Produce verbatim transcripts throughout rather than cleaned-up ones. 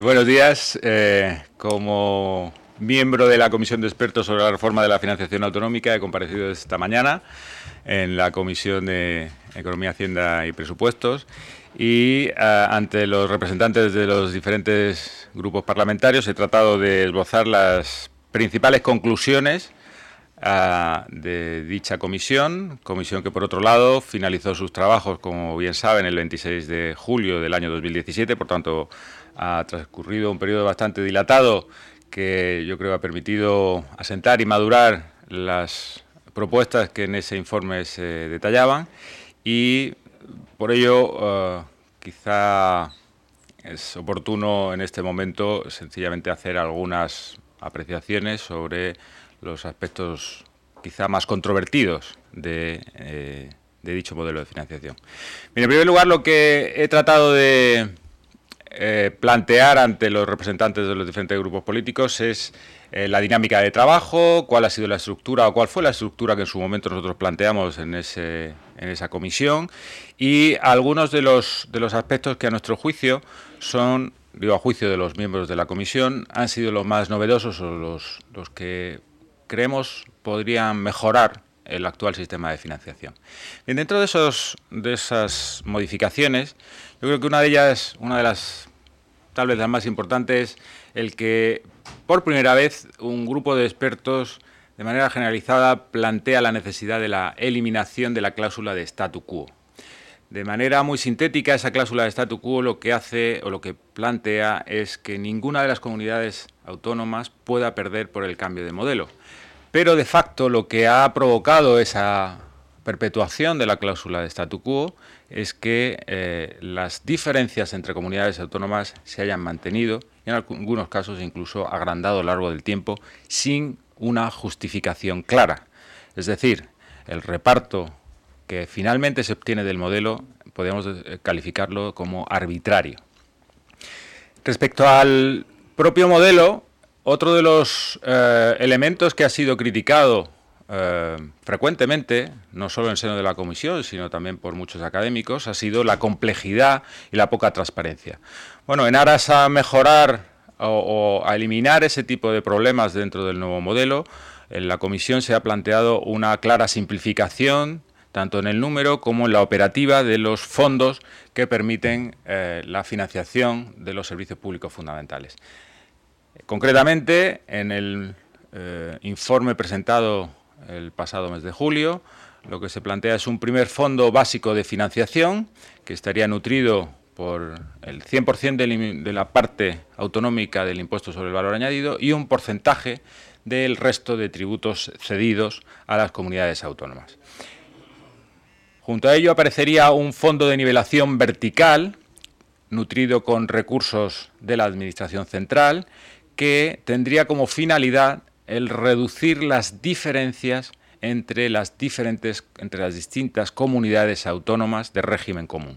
Buenos días. Eh, como miembro de la Comisión de Expertos sobre la Reforma de la Financiación Autonómica, he comparecido esta mañana en la Comisión de Economía, Hacienda y Presupuestos y eh, ante los representantes de los diferentes grupos parlamentarios he tratado de esbozar las principales conclusiones Uh, de dicha comisión, comisión que por otro lado finalizó sus trabajos, como bien saben, el veintiséis de julio del año dos mil diecisiete, por tanto ha transcurrido un periodo bastante dilatado que yo creo ha permitido asentar y madurar las propuestas que en ese informe se detallaban y por ello uh, quizá es oportuno en este momento sencillamente hacer algunas apreciaciones sobre los aspectos quizá más controvertidos de, eh, de dicho modelo de financiación. Bien, en primer lugar, lo que he tratado de eh, plantear ante los representantes de los diferentes grupos políticos es eh, la dinámica de trabajo, cuál ha sido la estructura o cuál fue la estructura que en su momento nosotros planteamos en, ese, en esa comisión y algunos de los, de los aspectos que a nuestro juicio son, digo a juicio de los miembros de la comisión, han sido los más novedosos o los, los que creemos podrían mejorar el actual sistema de financiación. Bien, dentro de, esos, de esas modificaciones, yo creo que una de ellas, una de las tal vez las más importantes, el que por primera vez un grupo de expertos de manera generalizada plantea la necesidad de la eliminación de la cláusula de statu quo. De manera muy sintética, esa cláusula de statu quo lo que hace o lo que plantea es que ninguna de las comunidades autónomas pueda perder por el cambio de modelo. Pero de facto lo que ha provocado esa perpetuación de la cláusula de statu quo es que eh, las diferencias entre comunidades autónomas se hayan mantenido y en algunos casos incluso agrandado a lo largo del tiempo sin una justificación clara. Es decir, el reparto que finalmente se obtiene del modelo podemos calificarlo como arbitrario. Respecto al propio modelo, otro de los eh, elementos que ha sido criticado eh, frecuentemente, no solo en el seno de la comisión, sino también por muchos académicos, ha sido la complejidad y la poca transparencia. Bueno, en aras a mejorar o, o a eliminar ese tipo de problemas dentro del nuevo modelo, en la comisión se ha planteado una clara simplificación, tanto en el número como en la operativa de los fondos que permiten eh, la financiación de los servicios públicos fundamentales. Concretamente, en el eh, informe presentado el pasado mes de julio, lo que se plantea es un primer fondo básico de financiación que estaría nutrido por el cien por ciento de la parte autonómica del impuesto sobre el valor añadido y un porcentaje del resto de tributos cedidos a las comunidades autónomas. Junto a ello aparecería un fondo de nivelación vertical nutrido con recursos de la Administración Central que tendría como finalidad el reducir las diferencias entre las diferentes, entre las distintas comunidades autónomas de régimen común.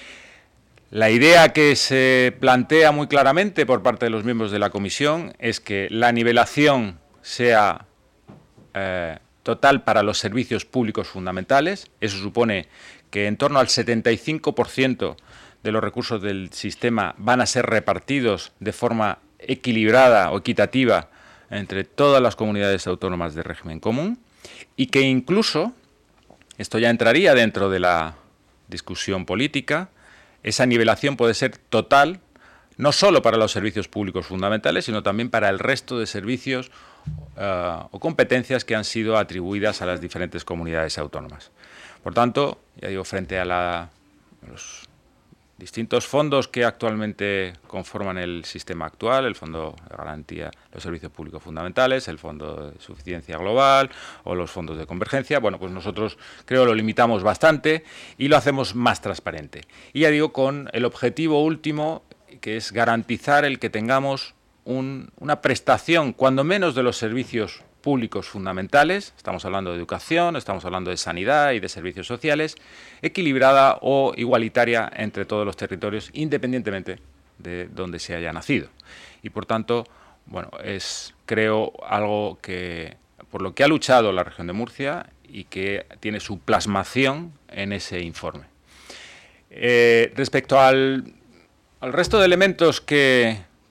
La idea que se plantea muy claramente por parte de los miembros de la comisión es que la nivelación sea eh, total para los servicios públicos fundamentales. Eso supone que en torno al setenta y cinco por ciento de los recursos del sistema van a ser repartidos de forma equilibrada o equitativa entre todas las comunidades autónomas de régimen común y que incluso, esto ya entraría dentro de la discusión política, esa nivelación puede ser total, no solo para los servicios públicos fundamentales, sino también para el resto de servicios uh, o competencias que han sido atribuidas a las diferentes comunidades autónomas. Por tanto, ya digo, frente a la, los distintos fondos que actualmente conforman el sistema actual, el Fondo de Garantía de los Servicios Públicos Fundamentales, el Fondo de Suficiencia Global o los fondos de convergencia, bueno, pues nosotros creo lo limitamos bastante y lo hacemos más transparente. Y ya digo, con el objetivo último, que es garantizar el que tengamos un, una prestación, cuando menos de los servicios públicos fundamentales, estamos hablando de educación, estamos hablando de sanidad y de servicios sociales, equilibrada o igualitaria entre todos los territorios, independientemente de donde se haya nacido. Y por tanto, bueno, es creo algo que por lo que ha luchado la región de Murcia y que tiene su plasmación en ese informe. Eh, respecto al, al resto de elementos que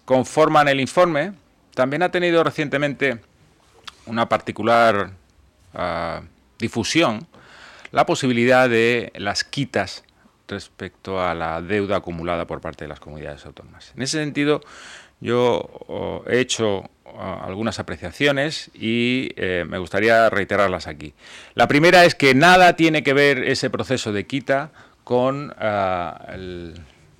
conforman el informe, también ha tenido recientemente una particular uh, difusión la posibilidad de las quitas respecto a la deuda acumulada por parte de las comunidades autónomas. En ese sentido, yo oh, he hecho oh, algunas apreciaciones y eh, me gustaría reiterarlas aquí. La primera es que nada tiene que ver ese proceso de quita con uh, el,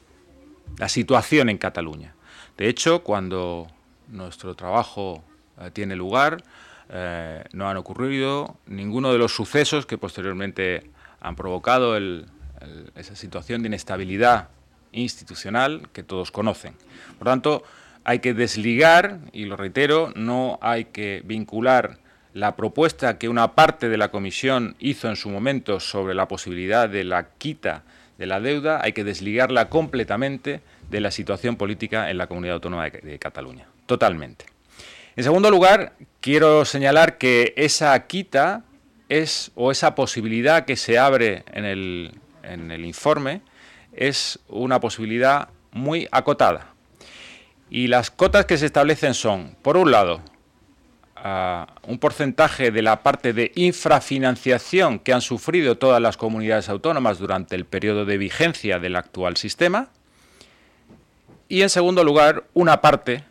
la situación en Cataluña. De hecho, cuando nuestro trabajo uh, tiene lugar, eh, no han ocurrido ninguno de los sucesos que posteriormente han provocado el, el, esa situación de inestabilidad institucional que todos conocen. Por tanto, hay que desligar, y lo reitero, no hay que vincular la propuesta que una parte de la Comisión hizo en su momento sobre la posibilidad de la quita de la deuda, hay que desligarla completamente de la situación política en la Comunidad Autónoma de, de Cataluña, totalmente. En segundo lugar, quiero señalar que esa quita es, o esa posibilidad que se abre en el, en el informe, es una posibilidad muy acotada. Y las cotas que se establecen son, por un lado, uh, un porcentaje de la parte de infrafinanciación que han sufrido todas las comunidades autónomas durante el periodo de vigencia del actual sistema, y en segundo lugar, una parte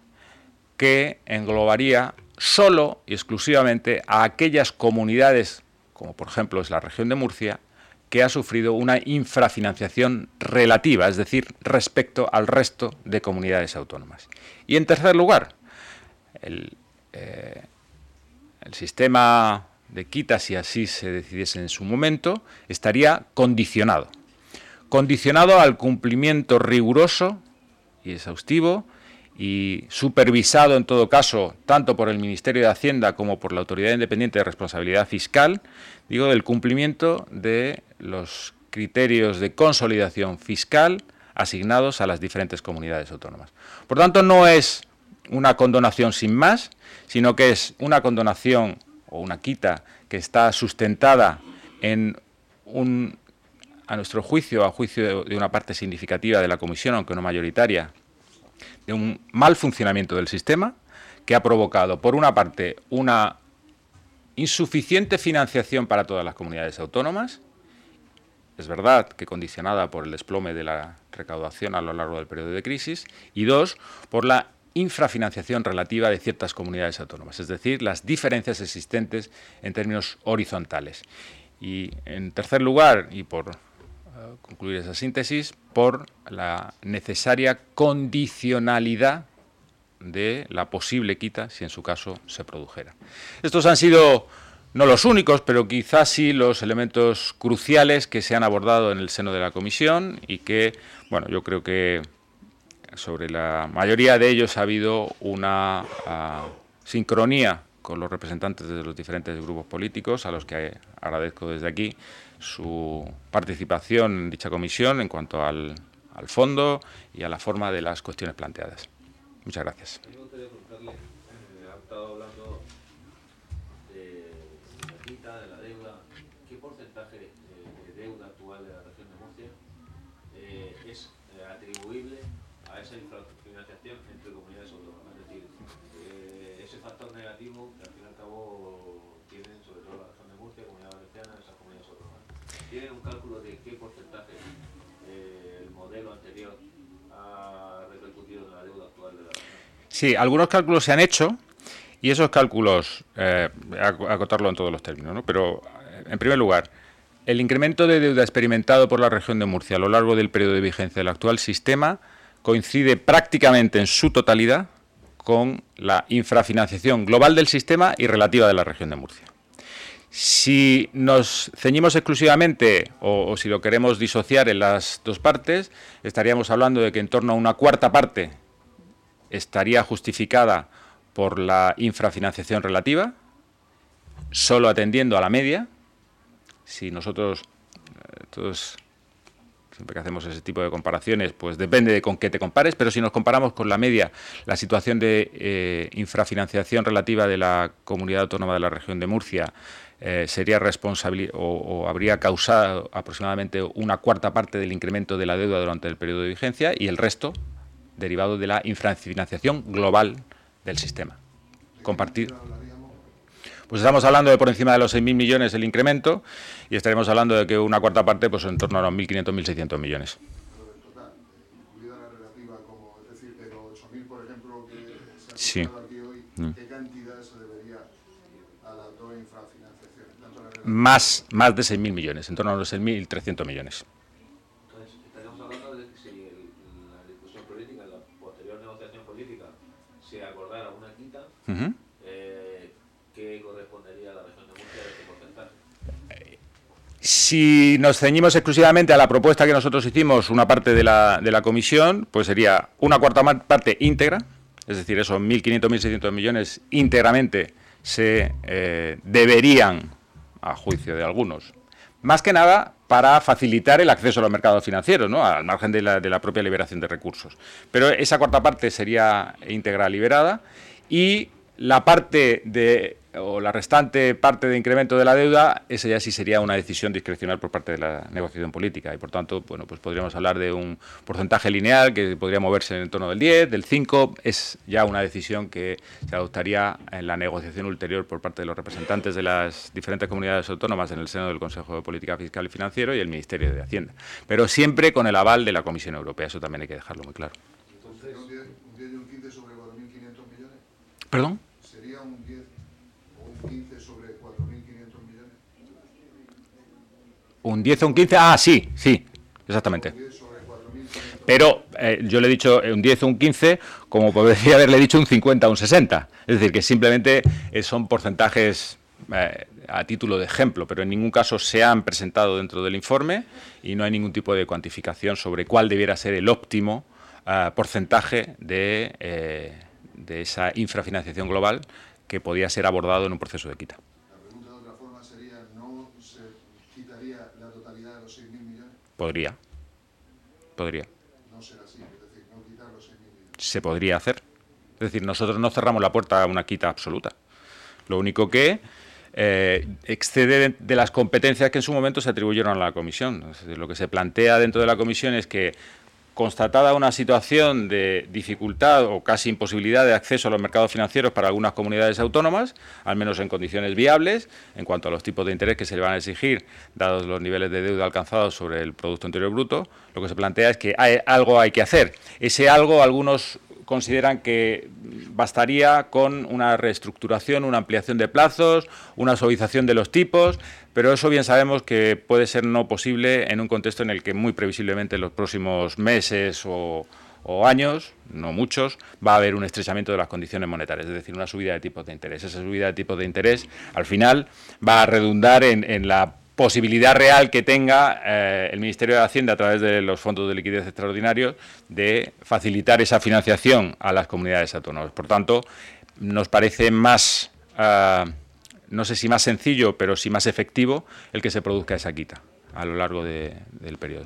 que englobaría solo y exclusivamente a aquellas comunidades, como por ejemplo es la región de Murcia, que ha sufrido una infrafinanciación relativa, es decir, respecto al resto de comunidades autónomas. Y en tercer lugar, el, eh, el sistema de quita, si así se decidiese en su momento, estaría condicionado. Condicionado al cumplimiento riguroso y exhaustivo y supervisado en todo caso tanto por el Ministerio de Hacienda como por la Autoridad Independiente de Responsabilidad Fiscal, digo, del cumplimiento de los criterios de consolidación fiscal asignados a las diferentes comunidades autónomas. Por tanto, no es una condonación sin más, sino que es una condonación o una quita que está sustentada en un, a nuestro juicio, a juicio de una parte significativa de la Comisión, aunque no mayoritaria, de un mal funcionamiento del sistema que ha provocado, por una parte, una insuficiente financiación para todas las comunidades autónomas, es verdad que condicionada por el desplome de la recaudación a lo largo del periodo de crisis, y dos, por la infrafinanciación relativa de ciertas comunidades autónomas, es decir, las diferencias existentes en términos horizontales. Y en tercer lugar, y por concluir esa síntesis, por la necesaria condicionalidad de la posible quita, si en su caso se produjera. Estos han sido no los únicos, pero quizás sí los elementos cruciales que se han abordado en el seno de la Comisión y que, bueno, yo creo que sobre la mayoría de ellos ha habido una uh, sincronía con los representantes de los diferentes grupos políticos, a los que agradezco desde aquí su participación en dicha comisión en cuanto al, al fondo y a la forma de las cuestiones planteadas. Muchas gracias. Me gustaría preguntarle, eh, ha estado hablando de la quita, de la deuda. ¿Qué porcentaje de, de deuda actual de la región de Murcia eh, es eh, atribuible a esa infrafinanciación entre comunidades autónomas? Es decir, eh, ese factor negativo que al fin y al cabo tienen sobre todo la región de Murcia, Comunidad Valenciana, esas comunidades autónomas. ¿Tienen un cálculo de qué porcentaje eh, el modelo anterior ha repercutido en la deuda actual de la región? Sí, algunos cálculos se han hecho y esos cálculos, eh, acotarlo en todos los términos, ¿no? Pero en primer lugar, el incremento de deuda experimentado por la región de Murcia a lo largo del periodo de vigencia del actual sistema coincide prácticamente en su totalidad con la infrafinanciación global del sistema y relativa de la región de Murcia. Si nos ceñimos exclusivamente o, o si lo queremos disociar en las dos partes, estaríamos hablando de que en torno a una cuarta parte estaría justificada por la infrafinanciación relativa, solo atendiendo a la media. Si nosotros, eh, todos, siempre que hacemos ese tipo de comparaciones, pues depende de con qué te compares, pero si nos comparamos con la media, la situación de eh, infrafinanciación relativa de la Comunidad Autónoma de la Región de Murcia eh, sería responsable o, o habría causado aproximadamente una cuarta parte del incremento de la deuda durante el periodo de vigencia y el resto derivado de la infrafinanciación global del sistema. Compartir. Pues estamos hablando de por encima de los seis mil millones el incremento y estaremos hablando de que una cuarta parte pues en torno a los mil quinientos, mil seiscientos millones. Sí. ¿Qué cantidad se debería a la infrafinanciación? Más, más de seis mil millones, en torno a los seis mil trescientos millones. Entonces, estaríamos hablando de que si el, la discusión política, la posterior negociación política, se acordara una quita, uh-huh. eh, ¿qué correspondería a la región de Murcia de este porcentaje? Si nos ceñimos exclusivamente a la propuesta que nosotros hicimos, una parte de la, de la comisión, pues sería una cuarta parte íntegra. Es decir, esos mil quinientos, mil seiscientos millones íntegramente se eh, deberían, a juicio de algunos, más que nada para facilitar el acceso a los mercados financieros, ¿no? Al margen de la, de la propia liberación de recursos. Pero esa cuarta parte sería íntegra liberada y la parte de, o la restante parte de incremento de la deuda, esa ya sí sería una decisión discrecional por parte de la negociación política y, por tanto, bueno, pues podríamos hablar de un porcentaje lineal que podría moverse en el torno del diez, del cinco, es ya una decisión que se adoptaría en la negociación ulterior por parte de los representantes de las diferentes comunidades autónomas en el seno del Consejo de Política Fiscal y Financiero y el Ministerio de Hacienda, pero siempre con el aval de la Comisión Europea, eso también hay que dejarlo muy claro. Entonces, ¿un diez y un quince sobre cuatro mil quinientos millones? ¿Perdón? ¿Sería un diez o un quince sobre cuatro mil quinientos millones? ¿Un diez o un quince? Ah, sí, sí, exactamente. Pero eh, yo le he dicho un diez o un quince, como podría haberle dicho un cincuenta o un sesenta. Es decir, que simplemente eh, son porcentajes eh, a título de ejemplo, pero en ningún caso se han presentado dentro del informe y no hay ningún tipo de cuantificación sobre cuál debiera ser el óptimo eh, porcentaje de, eh, de esa infrafinanciación global que podía ser abordado en un proceso de quita. La pregunta de otra forma sería, ¿no se quitaría la totalidad de los seis mil millones? Podría. Podría. No será así, es decir, no quitar los seis mil millones. Se podría hacer. Es decir, nosotros no cerramos la puerta a una quita absoluta. Lo único que eh, excede de, de las competencias que en su momento se atribuyeron a la Comisión. Es decir, lo que se plantea dentro de la Comisión es que, constatada una situación de dificultad o casi imposibilidad de acceso a los mercados financieros para algunas comunidades autónomas, al menos en condiciones viables, en cuanto a los tipos de interés que se le van a exigir, dados los niveles de deuda alcanzados sobre el Producto Interior Bruto, lo que se plantea es que hay, algo hay que hacer. Ese algo, algunos consideran que bastaría con una reestructuración, una ampliación de plazos, una suavización de los tipos, pero eso bien sabemos que puede ser no posible en un contexto en el que muy previsiblemente en los próximos meses o, o años, no muchos, va a haber un estrechamiento de las condiciones monetarias, es decir, una subida de tipos de interés. Esa subida de tipos de interés, al final, va a redundar en, en la posibilidad real que tenga eh, el Ministerio de Hacienda a través de los fondos de liquidez extraordinarios de facilitar esa financiación a las comunidades autónomas. Por tanto, nos parece más, uh, no sé si más sencillo, pero sí más efectivo el que se produzca esa quita a lo largo de, del periodo.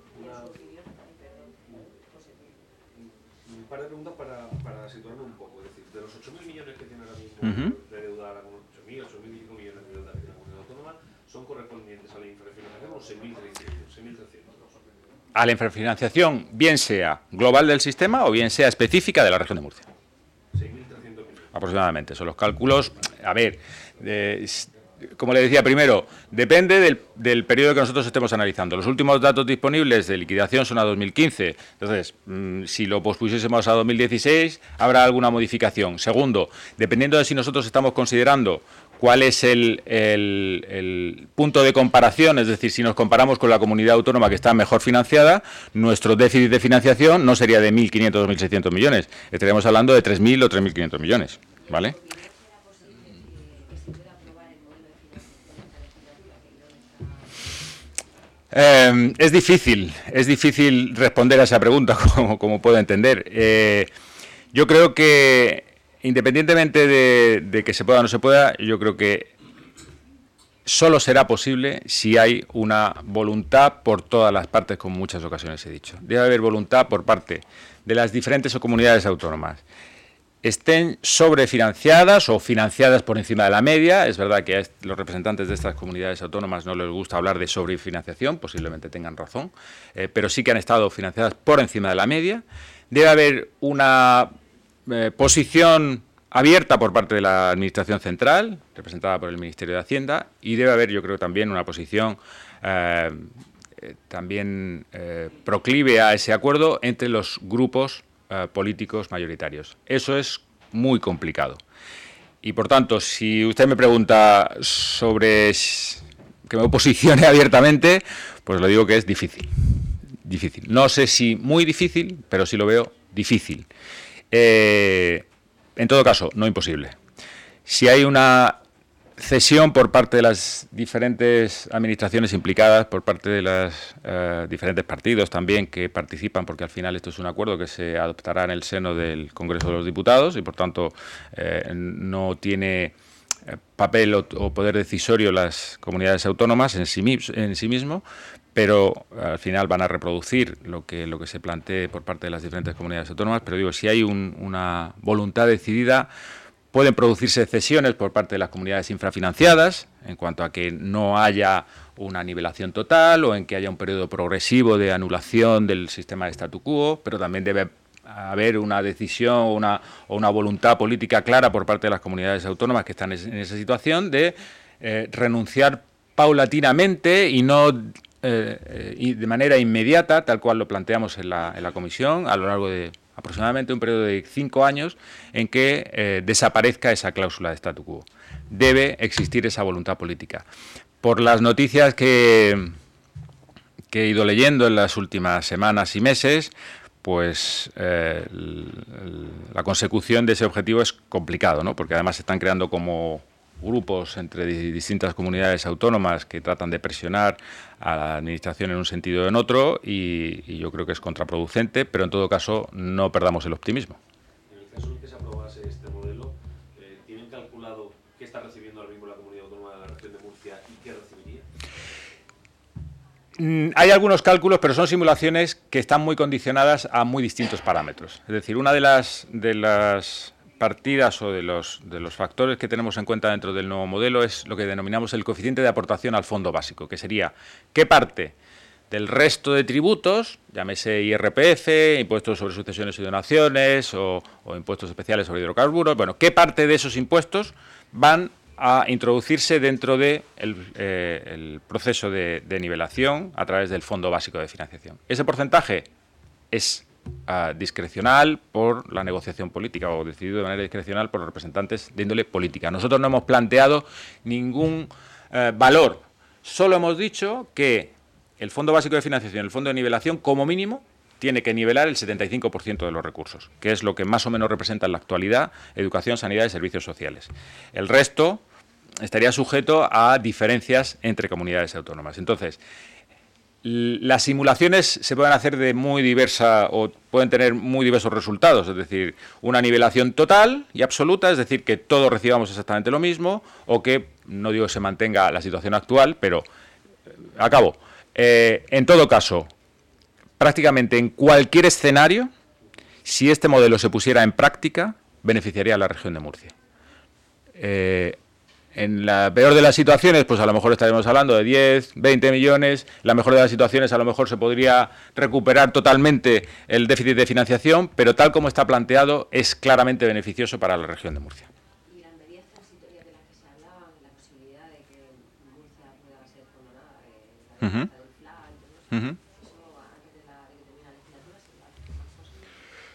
Un par de preguntas para, para situarme un poco. Es decir, de los ocho mil millones que tiene ahora mismo uh-huh. de deuda, ocho mil, ocho mil y pico millones de deuda que tiene la comunidad autónoma, ¿son correspondientes a la infrafinanciación o seis mil trescientos? A la infrafinanciación, bien sea global del sistema o bien sea específica de la región de Murcia. seis mil trescientos millones. Aproximadamente. Son los cálculos. A ver, eh, como le decía primero, depende del, del periodo que nosotros estemos analizando. Los últimos datos disponibles de liquidación son a dos mil quince. Entonces, mmm, si lo pospusiésemos a dos mil dieciséis, habrá alguna modificación. Segundo, dependiendo de si nosotros estamos considerando cuál es el, el, el punto de comparación, es decir, si nos comparamos con la comunidad autónoma que está mejor financiada, nuestro déficit de financiación no sería de mil quinientos o dos mil seiscientos millones, estaríamos hablando de tres mil o tres mil quinientos millones, ¿vale? Eh, es difícil, es difícil responder a esa pregunta, como, como puedo entender. Eh, yo creo que, independientemente de, de que se pueda o no se pueda, yo creo que solo será posible si hay una voluntad por todas las partes, como muchas ocasiones he dicho. Debe haber voluntad por parte de las diferentes comunidades autónomas. Estén sobrefinanciadas o financiadas por encima de la media. Es verdad que a los representantes de estas comunidades autónomas no les gusta hablar de sobrefinanciación, posiblemente tengan razón, eh, pero sí que han estado financiadas por encima de la media. debe haber una eh, posición abierta por parte de la Administración Central, representada por el Ministerio de Hacienda, y debe haber, yo creo, también una posición eh, eh, también eh, proclive a ese acuerdo entre los grupos eh, políticos mayoritarios. Eso es muy complicado. Y, por tanto, si usted me pregunta sobre que me posicione abiertamente, pues le digo que es difícil. Difícil. No sé si muy difícil, pero sí lo veo difícil. Eh, en todo caso, no imposible. Si hay una cesión por parte de las diferentes administraciones implicadas, por parte de los eh, diferentes partidos también que participan, porque al final esto es un acuerdo que se adoptará en el seno del Congreso de los Diputados y, por tanto, eh, no tiene eh, papel o, o poder decisorio las comunidades autónomas en sí, en sí mismo, pero al final van a reproducir lo que, lo que se plantee por parte de las diferentes comunidades autónomas. Pero digo, si hay un, una voluntad decidida, pueden producirse cesiones por parte de las comunidades infrafinanciadas, en cuanto a que no haya una nivelación total o en que haya un periodo progresivo de anulación del sistema de statu quo, pero también debe haber una decisión o una, o una voluntad política clara por parte de las comunidades autónomas que están en esa situación de eh, renunciar paulatinamente y no eh, y de manera inmediata, tal cual lo planteamos en la, en la comisión, a lo largo de aproximadamente un periodo de cinco años en que eh, desaparezca esa cláusula de statu quo. Debe existir esa voluntad política. Por las noticias que, que he ido leyendo en las últimas semanas y meses, pues eh, el, el, la consecución de ese objetivo es complicado, ¿no? Porque además se están creando como grupos entre distintas comunidades autónomas que tratan de presionar a la Administración en un sentido o en otro, y, y yo creo que es contraproducente, pero en todo caso no perdamos el optimismo. En el caso de que se aprobase este modelo, eh, ¿tienen calculado qué está recibiendo ahora mismo la Comunidad Autónoma de la Región de Murcia y qué recibiría? Mm, hay algunos cálculos, pero son simulaciones que están muy condicionadas a muy distintos parámetros. Es decir, una de las, de las partidas o de los, de los factores que tenemos en cuenta dentro del nuevo modelo es lo que denominamos el coeficiente de aportación al fondo básico, que sería qué parte del resto de tributos, llámese I R P F, impuestos sobre sucesiones y donaciones o, o impuestos especiales sobre hidrocarburos, bueno, qué parte de esos impuestos van a introducirse dentro del de eh, el proceso de, de nivelación a través del Fondo Básico de Financiación. Ese porcentaje es Uh, discrecional por la negociación política o decidido de manera discrecional por los representantes de índole política. Nosotros no hemos planteado ningún uh, valor, solo hemos dicho que el Fondo Básico de Financiación, el Fondo de Nivelación, como mínimo, tiene que nivelar el setenta y cinco por ciento de los recursos, que es lo que más o menos representa en la actualidad educación, sanidad y servicios sociales. El resto estaría sujeto a diferencias entre comunidades autónomas. Entonces, las simulaciones se pueden hacer de muy diversa o pueden tener muy diversos resultados, es decir, una nivelación total y absoluta, es decir, que todos recibamos exactamente lo mismo, o que, no digo que se mantenga la situación actual, pero acabo. Eh, en todo caso, prácticamente en cualquier escenario, si este modelo se pusiera en práctica, beneficiaría a la región de Murcia. Eh, En la peor de las situaciones, pues a lo mejor estaremos hablando de diez, veinte millones. La mejor de las situaciones, a lo mejor se podría recuperar totalmente el déficit de financiación, pero tal como está planteado, es claramente beneficioso para la región de Murcia. Y la medida transitoria de la que se hablaba, la posibilidad de que Murcia pueda ser condonada, eh, la uh-huh. del F L A y todo eso, uh-huh. eso antes de, la, de que termine la legislatura, ¿se va a hacer más posible?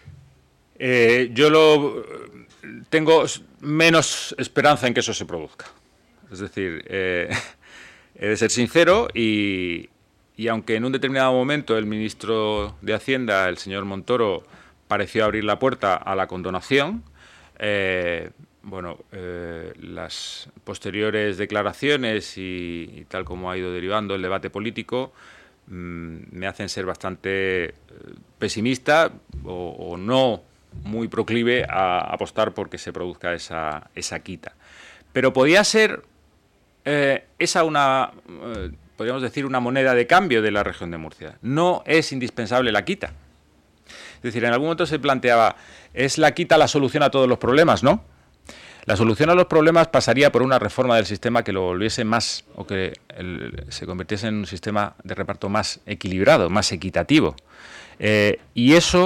Eh, yo lo... tengo menos esperanza en que eso se produzca. Es decir, eh, he de ser sincero y, y aunque en un determinado momento el ministro de Hacienda, el señor Montoro, pareció abrir la puerta a la condonación, eh, bueno, eh, las posteriores declaraciones y, y tal como ha ido derivando el debate político mmm, me hacen ser bastante pesimista o, o no muy proclive a apostar porque se produzca esa, esa quita. Pero podía ser eh, esa una, eh, podríamos decir, una moneda de cambio de la región de Murcia. No es indispensable la quita. Es decir, en algún momento se planteaba, ¿es la quita la solución a todos los problemas? No. La solución a los problemas pasaría por una reforma del sistema que lo volviese más, o que el, se convirtiese en un sistema de reparto más equilibrado, más equitativo. Eh, y eso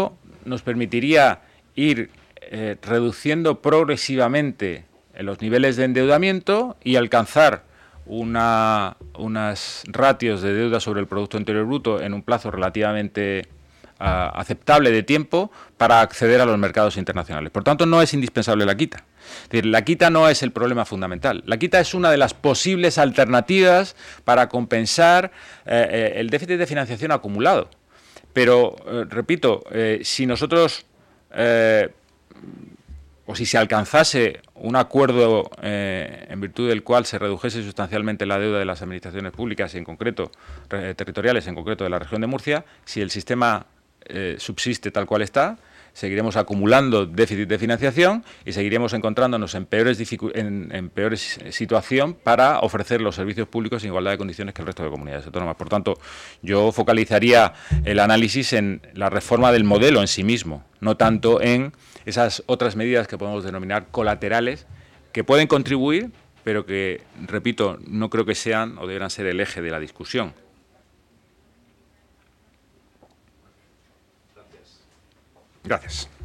nos permitiría ir eh, reduciendo progresivamente los niveles de endeudamiento y alcanzar una, unas ratios de deuda sobre el Producto Interior Bruto en un plazo relativamente uh, aceptable de tiempo para acceder a los mercados internacionales. Por tanto, no es indispensable la quita. Es decir, la quita no es el problema fundamental. La quita es una de las posibles alternativas para compensar eh, el déficit de financiación acumulado. Pero, eh, repito, eh, si nosotros, eh, o si se alcanzase un acuerdo eh, en virtud del cual se redujese sustancialmente la deuda de las administraciones públicas y en concreto eh, territoriales, en concreto de la región de Murcia, si el sistema eh, subsiste tal cual está, seguiremos acumulando déficit de financiación y seguiremos encontrándonos en peores, en, en peores situación para ofrecer los servicios públicos en igualdad de condiciones que el resto de comunidades autónomas. Por tanto, yo focalizaría el análisis en la reforma del modelo en sí mismo, no tanto en esas otras medidas que podemos denominar colaterales, que pueden contribuir, pero que, repito, no creo que sean o deberán ser el eje de la discusión. Gracias.